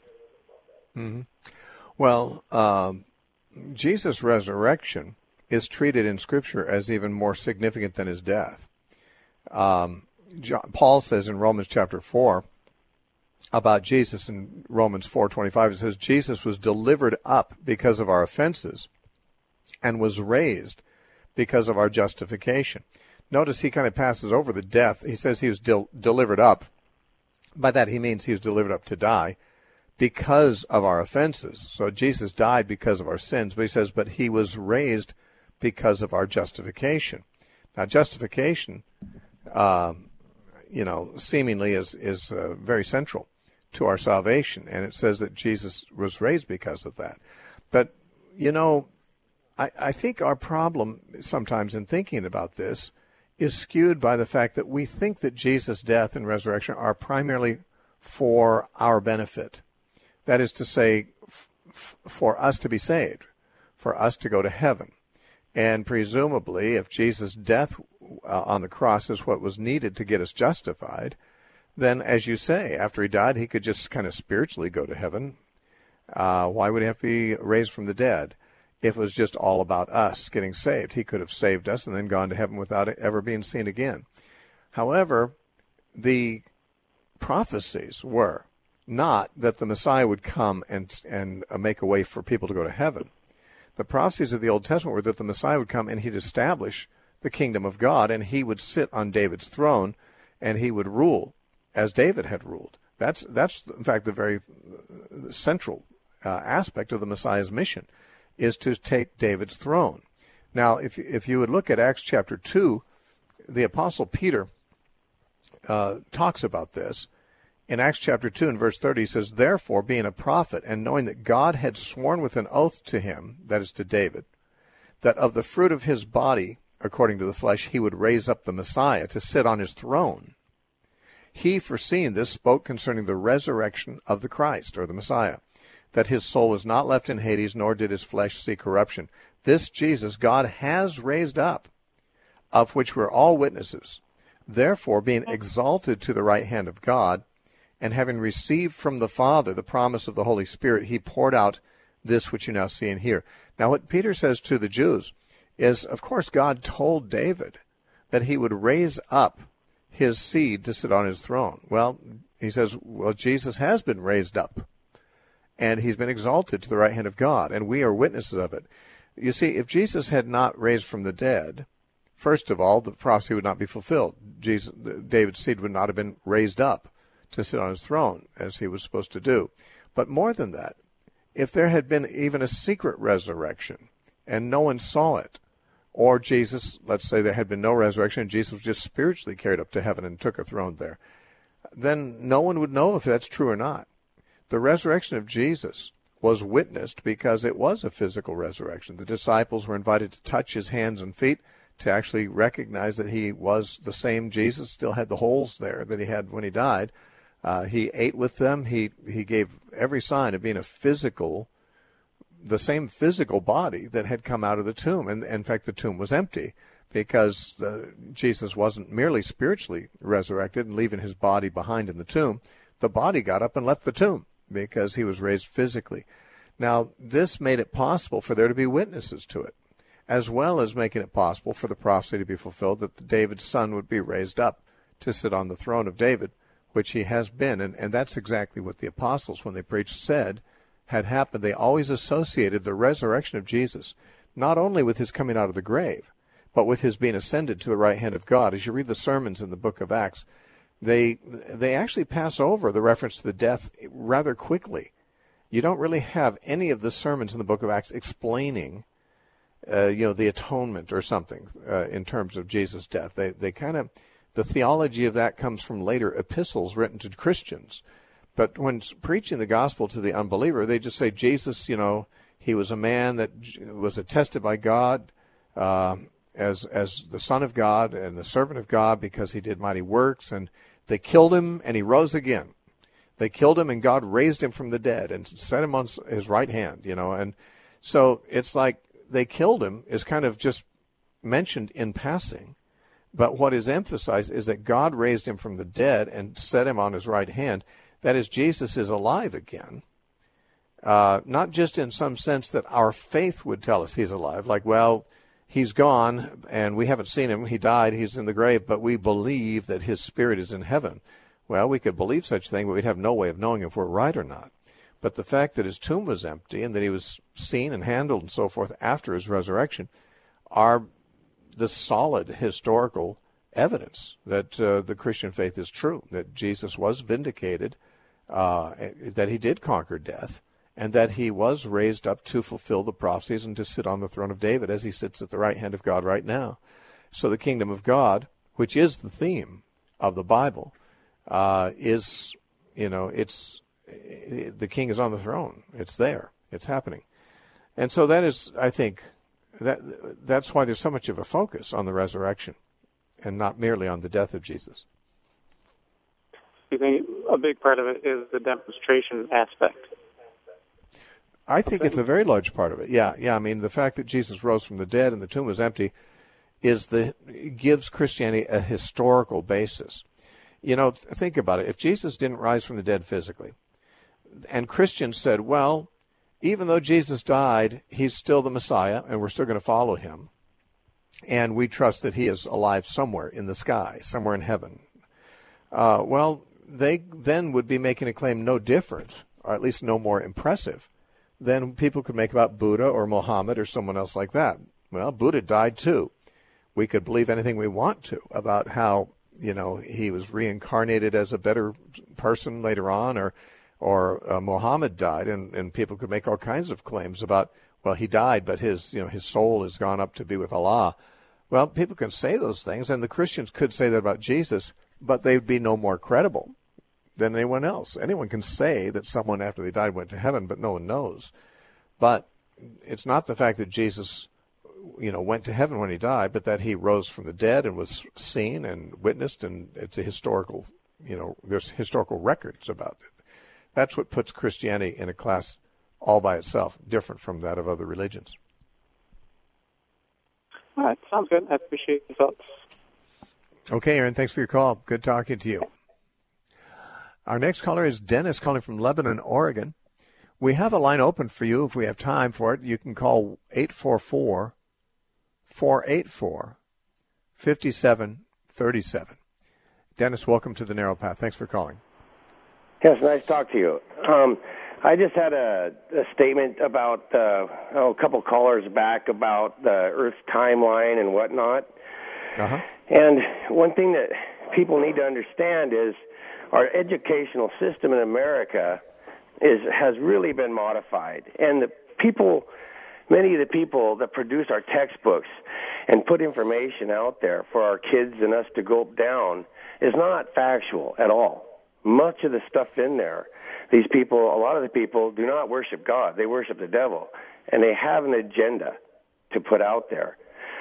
Mm-hmm. Well, um, Jesus' resurrection is treated in Scripture as even more significant than his death. Um, John, Paul says in Romans chapter four about Jesus in Romans four twenty-five, it says, Jesus was delivered up because of our offenses and was raised because of our justification. Notice he kind of passes over the death. He says he was del- delivered up. By that he means he was delivered up to die because of our offenses. So Jesus died because of our sins, but he says, but he was raised because of our justification. Now, justification, uh, you know, seemingly is, is uh, very central to our salvation, and it says that Jesus was raised because of that. But, you know, I, I think our problem sometimes in thinking about this is skewed by the fact that we think that Jesus' death and resurrection are primarily for our benefit. That is to say, f- for us to be saved, for us to go to heaven. And presumably, if Jesus' death uh, on the cross is what was needed to get us justified, then, as you say, after he died, he could just kind of spiritually go to heaven. Uh, why would he have to be raised from the dead? If it was just all about us getting saved, he could have saved us and then gone to heaven without it ever being seen again. However, the prophecies were not that the Messiah would come and and make a way for people to go to heaven. The prophecies of the Old Testament were that the Messiah would come and he'd establish the kingdom of God, and he would sit on David's throne, and he would rule as David had ruled. That's, that's in fact, the very central uh, aspect of the Messiah's mission, is to take David's throne. Now, if, if you would look at Acts chapter two, the Apostle Peter uh, talks about this. In Acts chapter two and verse thirty, he says, therefore, being a prophet, and knowing that God had sworn with an oath to him, that is to David, that of the fruit of his body, according to the flesh, he would raise up the Messiah to sit on his throne. He, foreseeing this, spoke concerning the resurrection of the Christ, or the Messiah, that his soul was not left in Hades, nor did his flesh see corruption. This Jesus God has raised up, of which we're all witnesses. Therefore, being exalted to the right hand of God, and having received from the Father the promise of the Holy Spirit, he poured out this which you now see and hear. Now, what Peter says to the Jews is, of course, God told David that he would raise up his seed to sit on his throne. Well, he says, well, Jesus has been raised up, and he's been exalted to the right hand of God, and we are witnesses of it. You see, if Jesus had not raised from the dead, first of all, the prophecy would not be fulfilled. Jesus, David's seed would not have been raised up to sit on his throne, as he was supposed to do. But more than that, if there had been even a secret resurrection, and no one saw it, or Jesus, let's say there had been no resurrection, and Jesus was just spiritually carried up to heaven and took a throne there, then no one would know if that's true or not. The resurrection of Jesus was witnessed because it was a physical resurrection. The disciples were invited to touch his hands and feet, to actually recognize that he was the same Jesus, still had the holes there that he had when he died. Uh, he ate with them. He, he gave every sign of being a physical, the same physical body that had come out of the tomb. And, and in fact, the tomb was empty because the, Jesus wasn't merely spiritually resurrected and leaving his body behind in the tomb. The body got up and left the tomb because he was raised physically. Now, this made it possible for there to be witnesses to it, as well as making it possible for the prophecy to be fulfilled that David's son would be raised up to sit on the throne of David, which he has been. And, and that's exactly what the apostles, when they preached, said had happened. They always associated the resurrection of Jesus not only with his coming out of the grave, but with his being ascended to the right hand of God. As you read the sermons in the book of Acts, they they actually pass over the reference to the death rather quickly. You don't really have any of the sermons in the book of Acts explaining Uh, you know, the atonement or something uh, in terms of Jesus' death. They they kind of, the theology of that comes from later epistles written to Christians. But when preaching the gospel to the unbeliever, they just say Jesus, you know, he was a man that was attested by God uh, as as the Son of God and the servant of God because he did mighty works, and they killed him and he rose again. They killed him and God raised him from the dead and set him on his right hand, you know. And so it's like, they killed him is kind of just mentioned in passing, but what is emphasized is that God raised him from the dead and set him on his right hand. That is, Jesus is alive again. Uh, not just in some sense that our faith would tell us he's alive, like, well, he's gone and we haven't seen him, he died, he's in the grave, but we believe that his spirit is in heaven. Well, we could believe such a thing, but we'd have no way of knowing if we're right or not. But the fact that his tomb was empty and that he was seen and handled and so forth after his resurrection are the solid historical evidence that uh, the Christian faith is true, that Jesus was vindicated, uh, that he did conquer death, and that he was raised up to fulfill the prophecies and to sit on the throne of David as he sits at the right hand of God right now. So the kingdom of God, which is the theme of the Bible, uh, is, you know, it's, the king is on the throne. It's there. It's happening. And so that is, I think, that that's why there's so much of a focus on the resurrection and not merely on the death of Jesus. You think a big part of it is the demonstration aspect? I think it's a very large part of it. Yeah, yeah. I mean, the fact that Jesus rose from the dead and the tomb was empty is the gives Christianity a historical basis. You know, think about it. If Jesus didn't rise from the dead physically, and Christians said, well, even though Jesus died, he's still the Messiah, and we're still going to follow him, and we trust that he is alive somewhere in the sky, somewhere in heaven. Uh, well, they then would be making a claim no different, or at least no more impressive, than people could make about Buddha or Muhammad or someone else like that. Well, Buddha died too. We could believe anything we want to about how, you know, he was reincarnated as a better person later on, or or uh, Muhammad died, and, and people could make all kinds of claims about, well, he died, but his, you know, his soul has gone up to be with Allah. Well, people can say those things, and the Christians could say that about Jesus, but they'd be no more credible than anyone else. Anyone can say that someone after they died went to heaven, but no one knows. But it's not the fact that Jesus, you know, went to heaven when he died, but that he rose from the dead and was seen and witnessed, and it's a historical, you know, there's historical records about it. That's what puts Christianity in a class all by itself, different from that of other religions. All right, sounds good. I appreciate the thoughts. Okay, Aaron, thanks for your call. Good talking to you. Our next caller is Dennis calling from Lebanon, Oregon. We have a line open for you if we have time for it. You can call eight four four, four eight four, five seven three seven. Dennis, welcome to the Narrow Path. Thanks for calling. Yes, nice to talk to you. Um, I just had a, a statement about uh, oh, a couple callers back about the Earth's timeline and whatnot. Uh-huh. And one thing that people need to understand is our educational system in America is has really been modified. And the people, many of the people that produce our textbooks and put information out there for our kids and us to gulp down is not factual at all. Much of the stuff in there, these people, a lot of the people do not worship God. They worship the devil, and they have an agenda to put out there.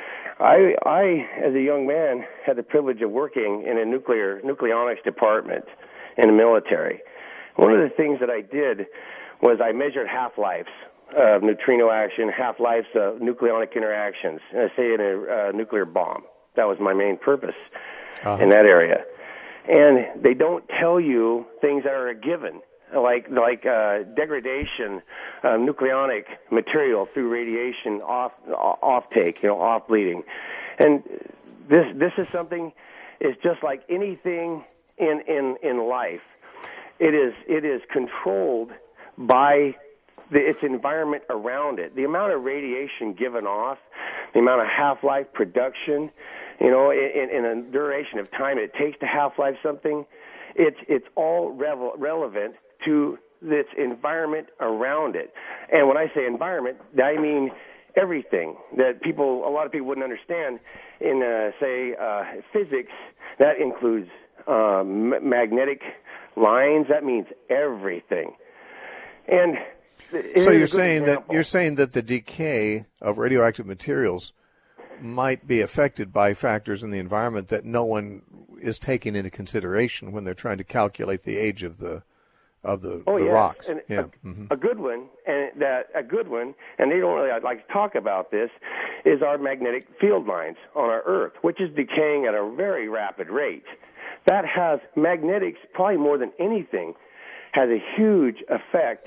I, I, as a young man, had the privilege of working in a nuclear nucleonics department in the military. One of the things that I did was I measured half-lives of neutrino action, half-lives of nucleonic interactions, and I say in a uh, nuclear bomb. That was my main purpose uh-huh. in that area. And they don't tell you things that are a given, like like uh, degradation of nucleonic material through radiation off offtake, you know, off bleeding. And this this is something. It's just like anything in in in life. It is it is controlled by the, its environment around it. The amount of radiation given off, the amount of half-life production. You know, in, in a duration of time it takes to half-life something, it's it's all revel, relevant to this environment around it. And when I say environment, I mean everything that people, a lot of people wouldn't understand. In, uh, say, uh, physics, that includes um, magnetic lines. That means everything. And so you're saying example. that you're saying that the decay of radioactive materials might be affected by factors in the environment that no one is taking into consideration when they're trying to calculate the age of the of the, oh, the yes. rocks. And yeah. a, mm-hmm. a good one, and that a good one, and they don't really like to talk about this, is our magnetic field lines on our Earth, which is decaying at a very rapid rate. That has magnetics, probably more than anything, has a huge effect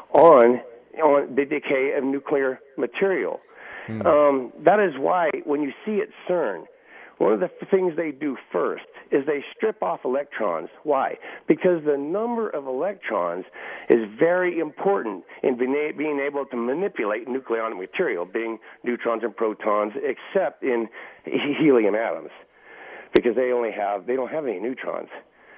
on on the decay of nuclear material. Mm. Um, that is why when you see at CERN, one of the things they do first is they strip off electrons. Why? Because the number of electrons is very important in being able to manipulate nucleonic material, being neutrons and protons, except in helium atoms, because they only have, they don't have any neutrons.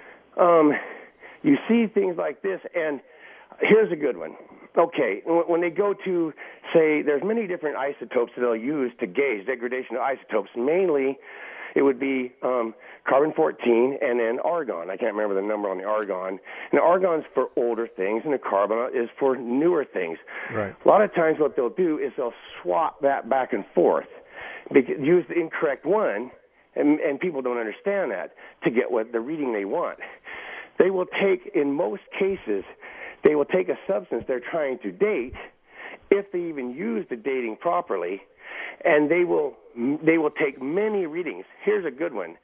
Um, you see things like this, and here's a good one. Okay, when they go to, say, there's many different isotopes that they'll use to gauge degradation of isotopes. Mainly, it would be um, carbon fourteen and then argon. I can't remember the number on the argon. And the argon's for older things, and the carbon is for newer things. Right. A lot of times what they'll do is they'll swap that back and forth, use the incorrect one, and, and people don't understand that, to get what the reading they want. They will take, in most cases, they will take a substance they're trying to date, if they even use the dating properly, and they will they will take many readings. Here's a good one.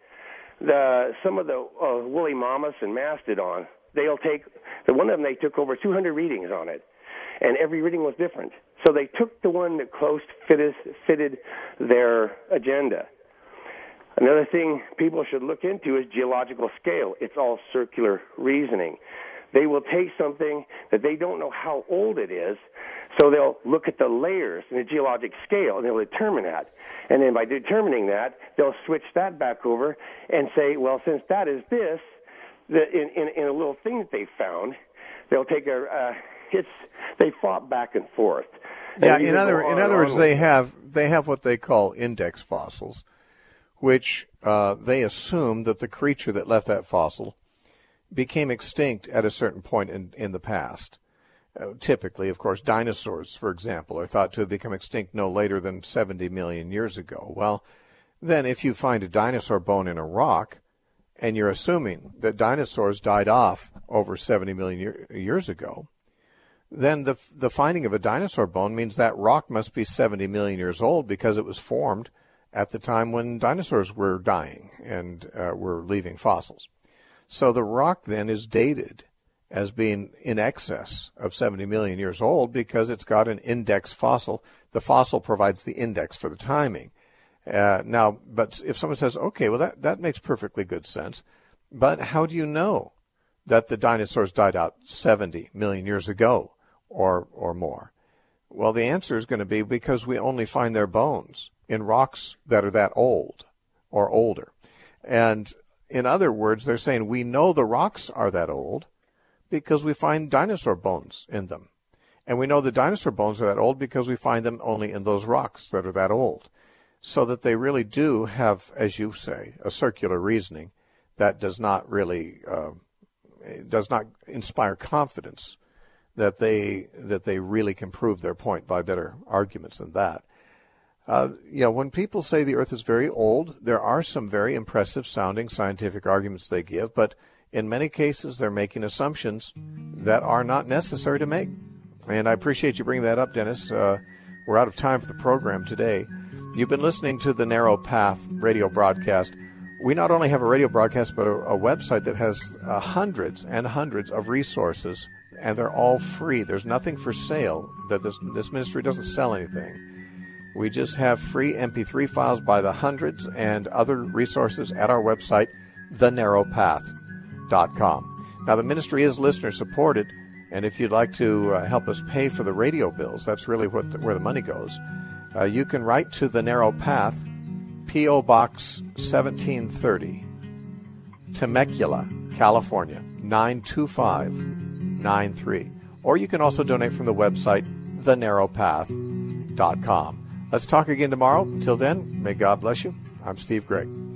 The some of the uh, woolly mammoths and mastodon, they'll take the one of them. They took over two hundred readings on it, and every reading was different. So they took the one that close fitted, fitted their agenda. Another thing people should look into is geological scale. It's all circular reasoning. They will take something that they don't know how old it is, so they'll look at the layers in the geologic scale, and they'll determine that. And then by determining that, they'll switch that back over and say, well, since that is this, the, in, in, in a little thing that they found, they'll take a, uh, it's, they fought back and forth. Yeah, and in other in other words, they have they have what they call index fossils, which uh, they assume that the creature that left that fossil became extinct at a certain point in, in the past. Uh, typically, of course, dinosaurs, for example, are thought to have become extinct no later than seventy million years ago. Well, then if you find a dinosaur bone in a rock, and you're assuming that dinosaurs died off over seventy million year, years ago, then the the finding of a dinosaur bone means that rock must be seventy million years old, because it was formed at the time when dinosaurs were dying and uh, were leaving fossils. So the rock then is dated as being in excess of seventy million years old, because it's got an index fossil. The fossil provides the index for the timing. Uh, now, but if someone says, okay, well, that, that makes perfectly good sense, but how do you know that the dinosaurs died out seventy million years ago or, or more? Well, the answer is going to be because we only find their bones in rocks that are that old or older. And in other words, they're saying we know the rocks are that old because we find dinosaur bones in them. And we know the dinosaur bones are that old because we find them only in those rocks that are that old. So that they really do have, as you say, a circular reasoning that does not really, uh, does not inspire confidence that they, that they really can prove their point by better arguments than that. Uh, you know, when people say the Earth is very old, there are some very impressive sounding scientific arguments they give, but in many cases they're making assumptions that are not necessary to make. And I appreciate you bringing that up, Dennis. Uh, we're out of time for the program today. You've been listening to the Narrow Path radio broadcast. We not only have a radio broadcast, but a, a website that has uh, hundreds and hundreds of resources, and they're all free. There's nothing for sale. That this, this ministry doesn't sell anything. We just have free M P three files by the hundreds and other resources at our website, the narrow path dot com. Now, the ministry is listener-supported, and if you'd like to uh, help us pay for the radio bills, that's really what the, where the money goes. Uh, you can write to The Narrow Path, P O. Box seventeen thirty, Temecula, California, nine two five nine three. Or you can also donate from the website, the narrow path dot com. Let's talk again tomorrow. Until then, may God bless you. I'm Steve Gregg.